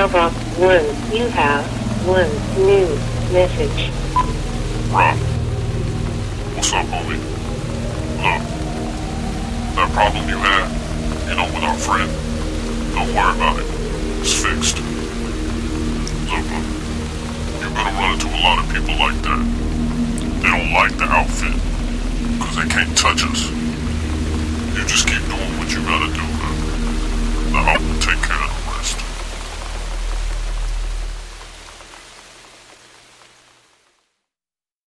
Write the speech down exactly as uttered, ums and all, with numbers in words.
Mailbox one. You have one new message. Rob. What's up, homie? Look, that problem you had, you know, with our friend, don't worry about it. It's fixed. Look, look, you're gonna run into a lot of people like that. They don't like the outfit, because they can't touch us.